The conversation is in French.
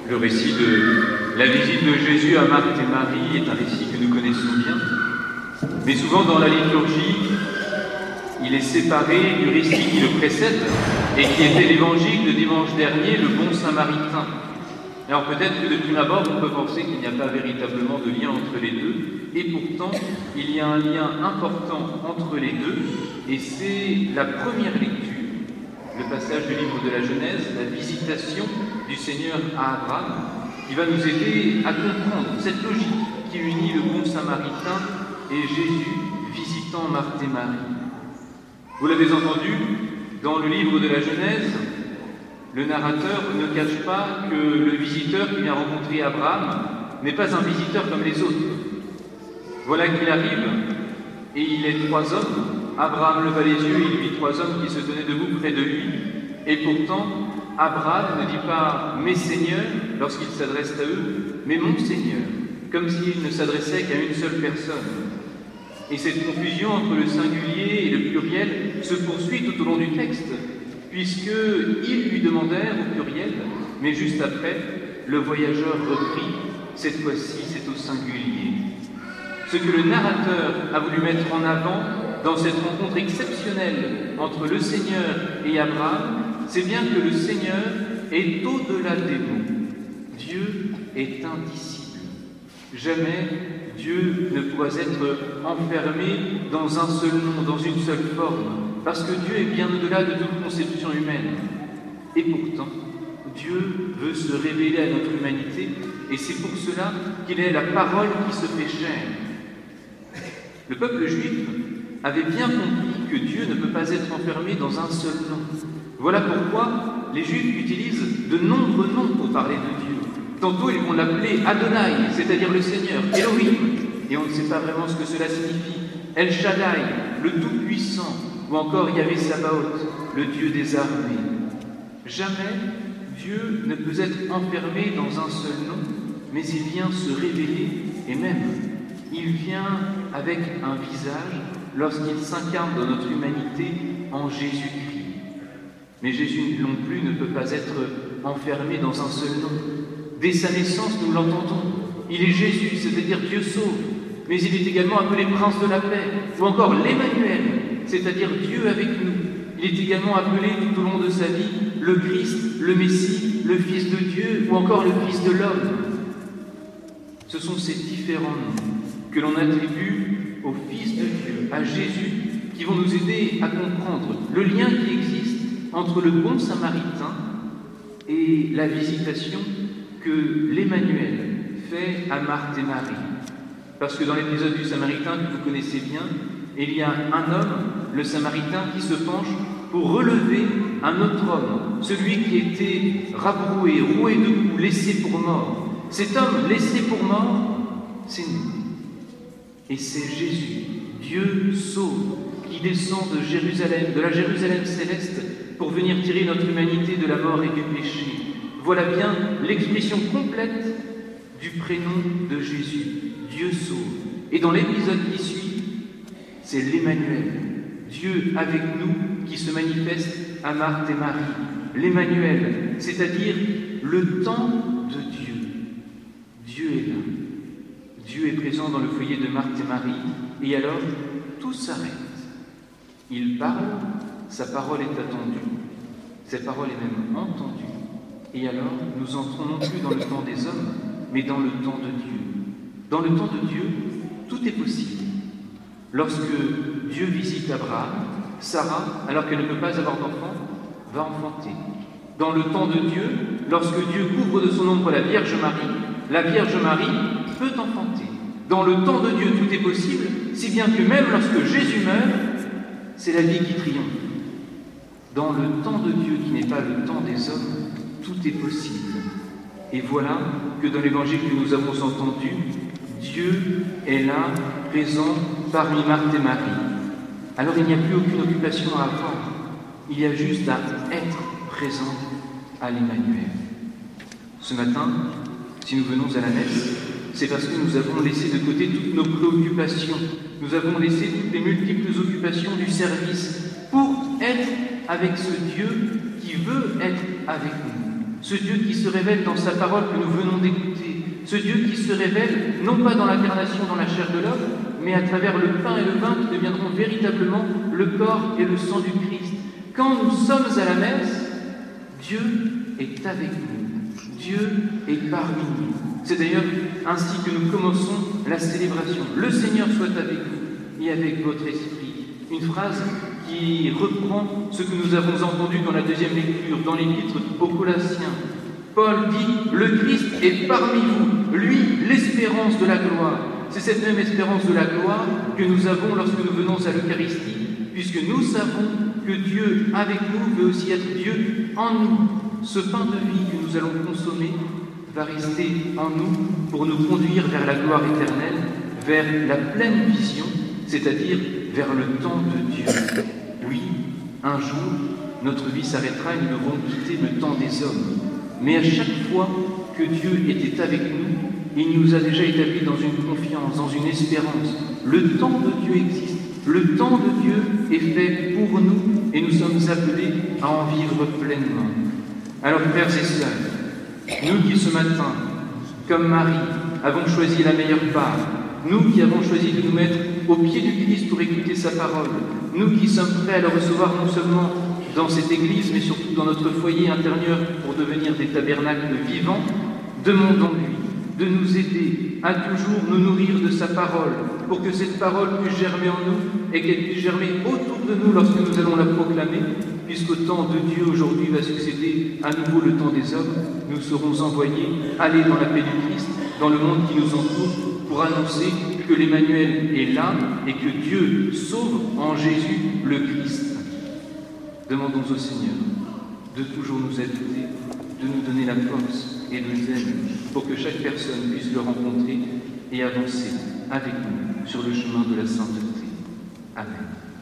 Le récit de la visite de Jésus à Marthe et Marie est un récit que nous connaissons bien, mais souvent dans la liturgie, il est séparé du récit qui le précède et qui était l'évangile de dimanche dernier, le bon samaritain. Alors peut-être que de prime abord, on peut penser qu'il n'y a pas véritablement de lien entre les deux, et pourtant, il y a un lien important entre les deux, et c'est la première lecture, le passage du livre de la Genèse, la visitation du Seigneur à Abraham, qui va nous aider à comprendre cette logique qui unit le bon samaritain et Jésus visitant Marthe et Marie. Vous l'avez entendu, dans le livre de la Genèse, le narrateur ne cache pas que le visiteur qui vient rencontrer Abraham n'est pas un visiteur comme les autres. Voilà qu'il arrive, et il est trois hommes. Abraham leva les yeux, il vit trois hommes qui se tenaient debout près de lui, et pourtant, Abraham ne dit pas « mes seigneurs » lorsqu'il s'adresse à eux, mais « mon Seigneur », comme s'il ne s'adressait qu'à une seule personne. Et cette confusion entre le singulier et le pluriel se poursuit tout au long du texte, puisqu'ils lui demandèrent au pluriel, mais juste après, le voyageur reprit, cette fois-ci c'est au singulier. Ce que le narrateur a voulu mettre en avant dans cette rencontre exceptionnelle entre le Seigneur et Abraham, c'est bien que le Seigneur est au-delà des mots. Dieu est indicible. Jamais Dieu ne pourra être enfermé dans un seul nom, dans une seule forme, parce que Dieu est bien au-delà de toute conception humaine. Et pourtant, Dieu veut se révéler à notre humanité, et c'est pour cela qu'il est la parole qui se fait chair. Le peuple juif avait bien compris que Dieu ne peut pas être enfermé dans un seul nom. Voilà pourquoi les Juifs utilisent de nombreux noms pour parler de Dieu. Tantôt ils vont l'appeler Adonai, c'est-à-dire le Seigneur, Elohim, et on ne sait pas vraiment ce que cela signifie. El Shaddai, le Tout-Puissant, ou encore Yahvé Sabaoth, le Dieu des armées. Jamais Dieu ne peut être enfermé dans un seul nom, mais il vient se révéler, et même il vient avec un visage lorsqu'il s'incarne dans notre humanité en Jésus-Christ. Mais Jésus non plus ne peut pas être enfermé dans un seul nom. Dès sa naissance, nous l'entendons. Il est Jésus, c'est-à-dire Dieu sauve, mais il est également appelé Prince de la paix, ou encore l'Emmanuel, c'est-à-dire Dieu avec nous. Il est également appelé tout au long de sa vie le Christ, le Messie, le Fils de Dieu, ou encore le Fils de l'homme. Ce sont ces différents noms que l'on attribue au Fils de Dieu, à Jésus, qui vont nous aider à comprendre le lien qui existe entre le bon samaritain et la visitation que l'Emmanuel fait à Marthe et Marie. Parce que dans l'épisode du Samaritain que vous connaissez bien, il y a un homme, le Samaritain, qui se penche pour relever un autre homme, celui qui était rabroué, roué de coups, laissé pour mort. Cet homme laissé pour mort, c'est nous. Et c'est Jésus, Dieu sauve, qui descend de Jérusalem, de la Jérusalem céleste, pour venir tirer notre humanité de la mort et du péché. Voilà bien l'expression complète du prénom de Jésus, Dieu sauve. Et dans l'épisode qui suit, c'est l'Emmanuel, Dieu avec nous, qui se manifeste à Marthe et Marie. L'Emmanuel, c'est-à-dire le temps de Dieu. Dieu est là. Dieu est présent dans le foyer de Marthe et Marie, et alors tout s'arrête. Il parle, sa parole est attendue, sa parole est même entendue. Et alors, nous entrons non plus dans le temps des hommes, mais dans le temps de Dieu. Dans le temps de Dieu, tout est possible. Lorsque Dieu visite Abraham, Sarah, alors qu'elle ne peut pas avoir d'enfant, va enfanter. Dans le temps de Dieu, lorsque Dieu couvre de son ombre la Vierge Marie peut enfanter. Dans le temps de Dieu, tout est possible, si bien que même lorsque Jésus meurt, c'est la vie qui triomphe. Dans le temps de Dieu, qui n'est pas le temps des hommes, tout est possible. Et voilà que dans l'évangile que nous avons entendu, Dieu est là, présent parmi Marthe et Marie. Alors il n'y a plus aucune occupation à avoir, il y a juste à être présent à l'Emmanuel. Ce matin, si nous venons à la messe, c'est parce que nous avons laissé de côté toutes nos préoccupations, nous avons laissé toutes les multiples occupations du service pour être avec ce Dieu qui veut être avec nous. ce Dieu qui se révèle dans sa parole que nous venons d'écouter, ce Dieu qui se révèle non pas dans l'incarnation, dans la chair de l'homme, mais à travers le pain et le vin qui deviendront véritablement le corps et le sang du Christ. Quand nous sommes à la messe, Dieu est avec nous, Dieu est parmi nous. C'est d'ailleurs ainsi que nous commençons la célébration. Le Seigneur soit avec vous et avec votre esprit. Une phrase qui reprend ce que nous avons entendu dans la deuxième lecture, dans l'épître aux Colossiens. Paul dit « Le Christ est parmi vous, lui, l'espérance de la gloire ». C'est cette même espérance de la gloire que nous avons lorsque nous venons à l'Eucharistie, puisque nous savons que Dieu avec nous veut aussi être Dieu en nous. Ce pain de vie que nous allons consommer va rester en nous pour nous conduire vers la gloire éternelle, vers la pleine vision, c'est-à-dire vers le temps de Dieu. Oui, un jour, notre vie s'arrêtera et nous devrons quitter le temps des hommes. Mais à chaque fois que Dieu était avec nous, il nous a déjà établis dans une confiance, dans une espérance. Le temps de Dieu existe. Le temps de Dieu est fait pour nous et nous sommes appelés à en vivre pleinement. Alors, frères et sœurs, nous qui ce matin, comme Marie, avons choisi la meilleure part, nous qui avons choisi de nous mettre au pied du Christ pour écouter sa parole, nous qui sommes prêts à le recevoir non seulement dans cette église, mais surtout dans notre foyer intérieur pour devenir des tabernacles vivants, demandons-lui de nous aider à toujours nous nourrir de sa parole, pour que cette parole puisse germer en nous et qu'elle puisse germer autour de nous lorsque nous allons la proclamer, puisqu'au temps de Dieu aujourd'hui va succéder à nouveau le temps des hommes. Nous serons envoyés aller dans la paix du Christ, dans le monde qui nous entoure, pour annoncer que l'Emmanuel est là et que Dieu sauve en Jésus le Christ. Demandons au Seigneur de toujours nous aider, de nous donner la force et le zèle pour que chaque personne puisse le rencontrer et avancer avec nous sur le chemin de la sainteté. Amen.